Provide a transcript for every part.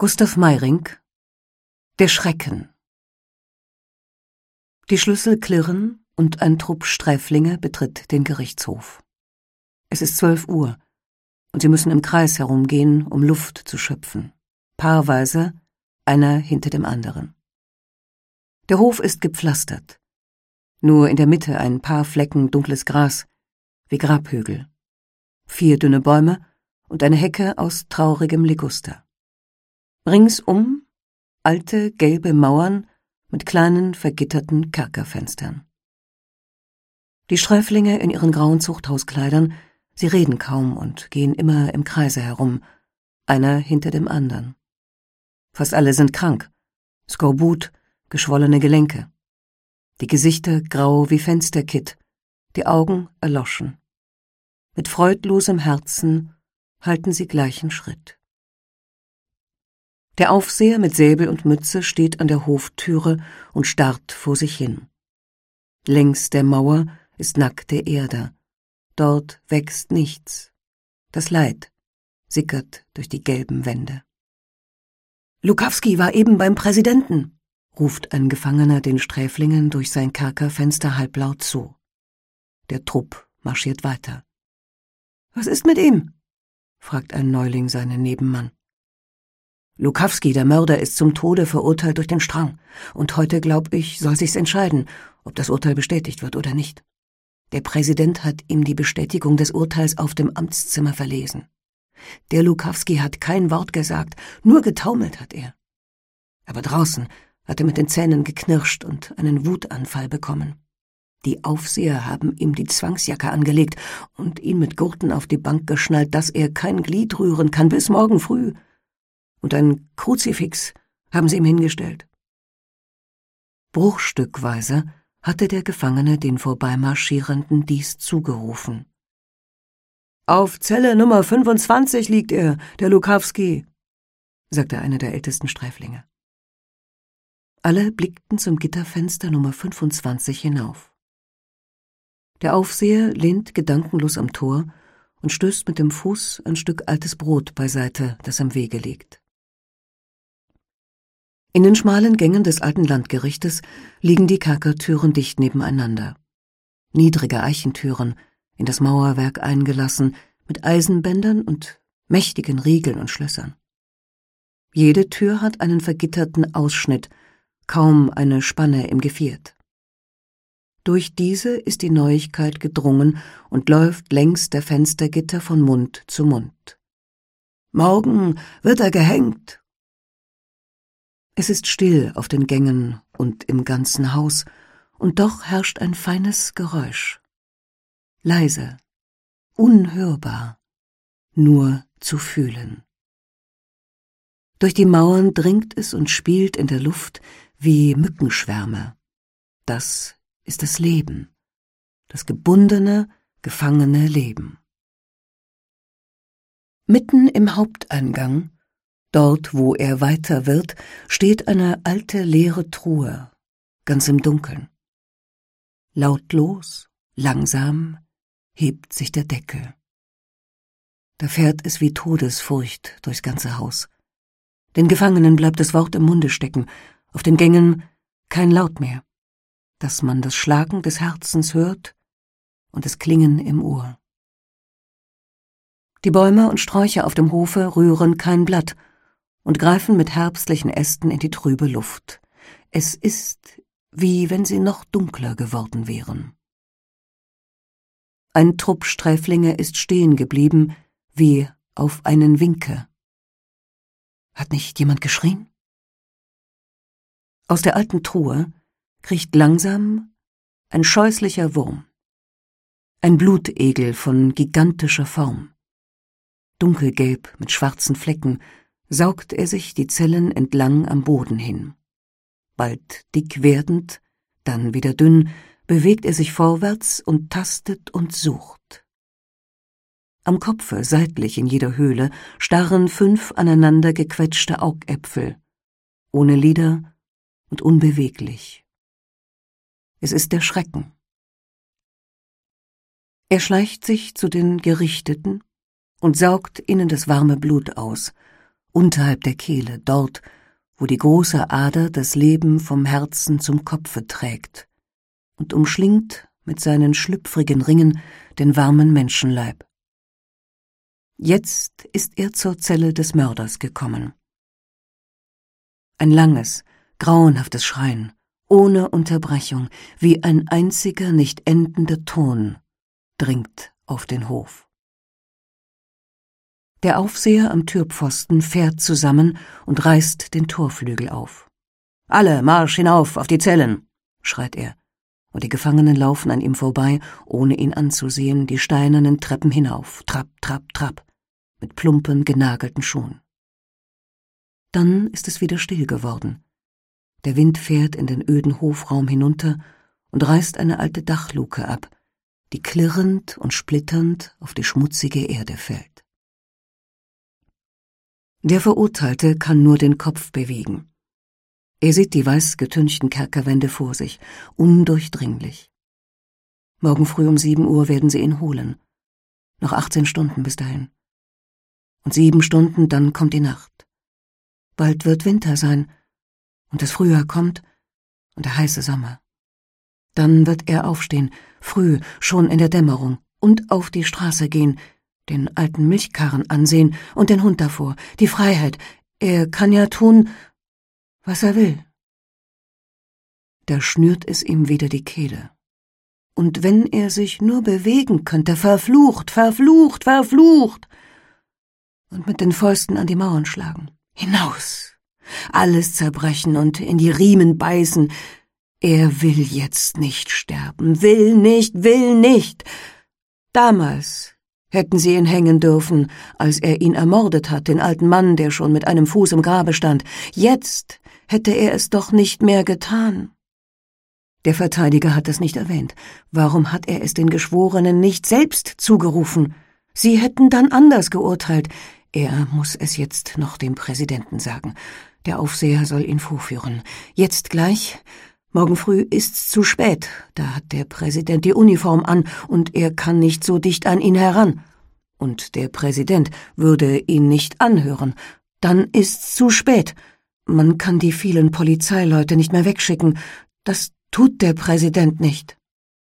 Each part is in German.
Gustav Meyrink: Der Schrecken. Die Schlüssel klirren und ein Trupp Sträflinge betritt den Gerichtshof. Es ist 12 Uhr und sie müssen im Kreis herumgehen, um Luft zu schöpfen. Paarweise, einer hinter dem anderen. Der Hof ist gepflastert. Nur in der Mitte ein paar Flecken dunkles Gras, wie Grabhügel. 4 dünne Bäume und eine Hecke aus traurigem Liguster. Ringsum alte, gelbe Mauern mit kleinen, vergitterten Kerkerfenstern. Die Sträflinge in ihren grauen Zuchthauskleidern, sie reden kaum und gehen immer im Kreise herum, einer hinter dem anderen. Fast alle sind krank, Skorbut, geschwollene Gelenke. Die Gesichter grau wie Fensterkitt, die Augen erloschen. Mit freudlosem Herzen halten sie gleichen Schritt. Der Aufseher mit Säbel und Mütze steht an der Hoftüre und starrt vor sich hin. Längs der Mauer ist nackte Erde. Dort wächst nichts. Das Leid sickert durch die gelben Wände. »Lukawski war eben beim Präsidenten«, ruft ein Gefangener den Sträflingen durch sein Kerkerfenster halblaut zu. Der Trupp marschiert weiter. »Was ist mit ihm?« fragt ein Neuling seinen Nebenmann. »Lukawski, der Mörder, ist zum Tode verurteilt durch den Strang, und heute, glaub ich, soll sich's entscheiden, ob das Urteil bestätigt wird oder nicht. Der Präsident hat ihm die Bestätigung des Urteils auf dem Amtszimmer verlesen. Der Lukawski hat kein Wort gesagt, nur getaumelt hat er. Aber draußen hat er mit den Zähnen geknirscht und einen Wutanfall bekommen. Die Aufseher haben ihm die Zwangsjacke angelegt und ihn mit Gurten auf die Bank geschnallt, dass er kein Glied rühren kann bis morgen früh. Und ein Kruzifix haben sie ihm hingestellt.« Bruchstückweise hatte der Gefangene den Vorbeimarschierenden dies zugerufen. »Auf Zelle Nummer 25 liegt er, der Lukawski«, sagte einer der ältesten Sträflinge. Alle blickten zum Gitterfenster Nummer 25 hinauf. Der Aufseher lehnt gedankenlos am Tor und stößt mit dem Fuß ein Stück altes Brot beiseite, das am Wege liegt. In den schmalen Gängen des alten Landgerichtes liegen die Kerkertüren dicht nebeneinander. Niedrige Eichentüren, in das Mauerwerk eingelassen, mit Eisenbändern und mächtigen Riegeln und Schlössern. Jede Tür hat einen vergitterten Ausschnitt, kaum eine Spanne im Geviert. Durch diese ist die Neuigkeit gedrungen und läuft längs der Fenstergitter von Mund zu Mund. »Morgen wird er gehängt!« Es ist still auf den Gängen und im ganzen Haus, und doch herrscht ein feines Geräusch. Leise, unhörbar, nur zu fühlen. Durch die Mauern dringt es und spielt in der Luft wie Mückenschwärme. Das ist das Leben, das gebundene, gefangene Leben. Mitten im Haupteingang, dort, wo er weiter wird, steht eine alte leere Truhe, ganz im Dunkeln. Lautlos, langsam hebt sich der Deckel. Da fährt es wie Todesfurcht durchs ganze Haus. Den Gefangenen bleibt das Wort im Munde stecken, auf den Gängen kein Laut mehr, dass man das Schlagen des Herzens hört und das Klingen im Ohr. Die Bäume und Sträucher auf dem Hofe rühren kein Blatt und greifen mit herbstlichen Ästen in die trübe Luft. Es ist, wie wenn sie noch dunkler geworden wären. Ein Trupp Sträflinge ist stehen geblieben, wie auf einen Winke. Hat nicht jemand geschrien? Aus der alten Truhe kriecht langsam ein scheußlicher Wurm. Ein Blutegel von gigantischer Form. Dunkelgelb mit schwarzen Flecken saugt er sich die Zellen entlang am Boden hin. Bald dick werdend, dann wieder dünn, bewegt er sich vorwärts und tastet und sucht. Am Kopfe, seitlich in jeder Höhle, starren 5 aneinander gequetschte Augäpfel, ohne Lider und unbeweglich. Es ist der Schrecken. Er schleicht sich zu den Gerichteten und saugt ihnen das warme Blut aus unterhalb der Kehle, dort, wo die große Ader das Leben vom Herzen zum Kopfe trägt und umschlingt mit seinen schlüpfrigen Ringen den warmen Menschenleib. Jetzt ist er zur Zelle des Mörders gekommen. Ein langes, grauenhaftes Schreien, ohne Unterbrechung, wie ein einziger, nicht endender Ton, dringt auf den Hof. Der Aufseher am Türpfosten fährt zusammen und reißt den Torflügel auf. »Alle, Marsch hinauf, auf die Zellen«, schreit er, und die Gefangenen laufen an ihm vorbei, ohne ihn anzusehen, die steinernen Treppen hinauf, Trapp, Trapp, Trapp, mit plumpen, genagelten Schuhen. Dann ist es wieder still geworden. Der Wind fährt in den öden Hofraum hinunter und reißt eine alte Dachluke ab, die klirrend und splitternd auf die schmutzige Erde fällt. Der Verurteilte kann nur den Kopf bewegen. Er sieht die weiß getünchten Kerkerwände vor sich, undurchdringlich. Morgen früh um 7 Uhr werden sie ihn holen. Noch 18 Stunden bis dahin. Und 7 Stunden, dann kommt die Nacht. Bald wird Winter sein, und das Frühjahr kommt, und der heiße Sommer. Dann wird er aufstehen, früh, schon in der Dämmerung, und auf die Straße gehen, den alten Milchkarren ansehen und den Hund davor, die Freiheit. Er kann ja tun, was er will. Da schnürt es ihm wieder die Kehle. Und wenn er sich nur bewegen könnte, verflucht, verflucht, verflucht! Und mit den Fäusten an die Mauern schlagen. Hinaus! Alles zerbrechen und in die Riemen beißen. Er will jetzt nicht sterben, will nicht! Damals hätten sie ihn hängen dürfen, als er ihn ermordet hat, den alten Mann, der schon mit einem Fuß im Grabe stand. Jetzt hätte er es doch nicht mehr getan. Der Verteidiger hat es nicht erwähnt. Warum hat er es den Geschworenen nicht selbst zugerufen? Sie hätten dann anders geurteilt. Er muss es jetzt noch dem Präsidenten sagen. Der Aufseher soll ihn vorführen. Jetzt gleich. Morgen früh ist's zu spät, da hat der Präsident die Uniform an und er kann nicht so dicht an ihn heran. Und der Präsident würde ihn nicht anhören. Dann ist's zu spät. Man kann die vielen Polizeileute nicht mehr wegschicken. Das tut der Präsident nicht.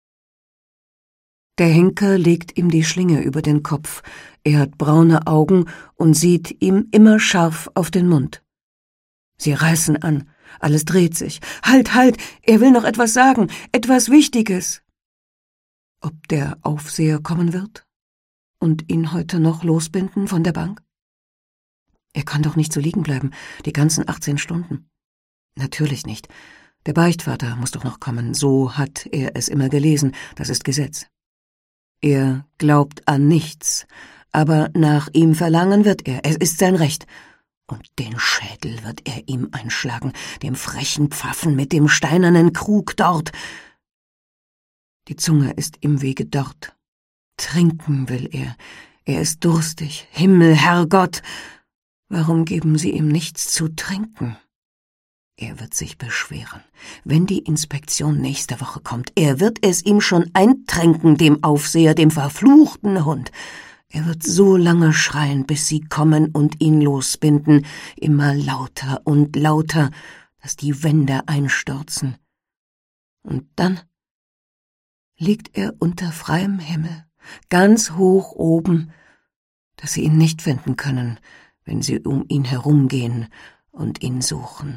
Der Henker legt ihm die Schlinge über den Kopf. Er hat braune Augen und sieht ihm immer scharf auf den Mund. Sie reißen an. Alles dreht sich. Halt, halt! Er will noch etwas sagen, etwas Wichtiges. Ob der Aufseher kommen wird und ihn heute noch losbinden von der Bank? Er kann doch nicht so liegen bleiben, die ganzen 18 Stunden. Natürlich nicht. Der Beichtvater muss doch noch kommen, so hat er es immer gelesen, das ist Gesetz. Er glaubt an nichts, aber nach ihm verlangen wird er, es ist sein Recht. Und den Schädel wird er ihm einschlagen, dem frechen Pfaffen mit dem steinernen Krug dort. Die Zunge ist im Wege dort. Trinken will er ist durstig. Himmel, Herrgott, warum geben Sie ihm nichts zu trinken? Er wird sich beschweren, wenn die Inspektion nächste Woche kommt. Er wird es ihm schon eintränken, dem Aufseher, dem verfluchten Hund. Er wird so lange schreien, bis sie kommen und ihn losbinden, immer lauter und lauter, dass die Wände einstürzen. Und dann liegt er unter freiem Himmel, ganz hoch oben, dass sie ihn nicht finden können, wenn sie um ihn herumgehen und ihn suchen.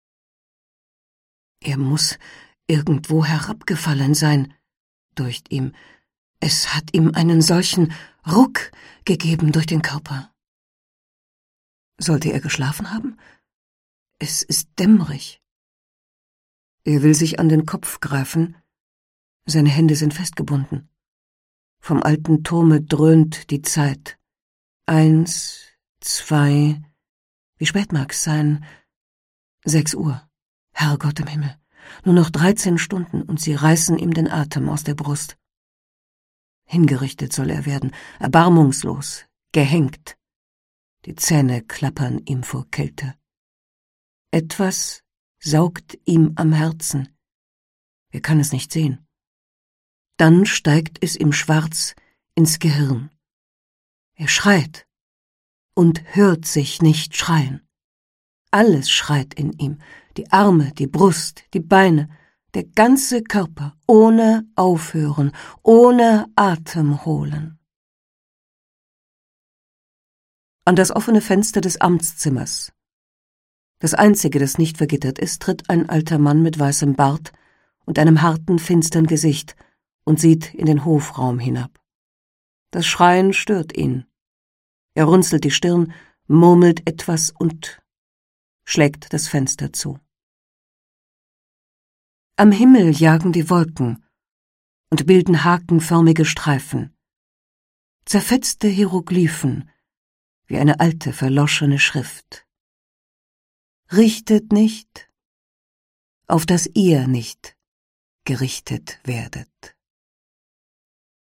Er muss irgendwo herabgefallen sein, deucht ihm. Es hat ihm einen solchen Ruck gegeben durch den Körper. Sollte er geschlafen haben? Es ist dämmerig. Er will sich an den Kopf greifen. Seine Hände sind festgebunden. Vom alten Turme dröhnt die Zeit. 1, 2, wie spät mag's sein? 6 Uhr. Herrgott im Himmel. Nur noch 13 Stunden und sie reißen ihm den Atem aus der Brust. Hingerichtet soll er werden, erbarmungslos, gehängt. Die Zähne klappern ihm vor Kälte. Etwas saugt ihm am Herzen. Er kann es nicht sehen. Dann steigt es ihm schwarz ins Gehirn. Er schreit und hört sich nicht schreien. Alles schreit in ihm, die Arme, die Brust, die Beine, der ganze Körper, ohne Aufhören, ohne Atem holen. An das offene Fenster des Amtszimmers, das einzige, das nicht vergittert ist, tritt ein alter Mann mit weißem Bart und einem harten, finstern Gesicht und sieht in den Hofraum hinab. Das Schreien stört ihn. Er runzelt die Stirn, murmelt etwas und schlägt das Fenster zu. Am Himmel jagen die Wolken und bilden hakenförmige Streifen, zerfetzte Hieroglyphen, wie eine alte, verloschene Schrift. Richtet nicht, auf dass ihr nicht gerichtet werdet.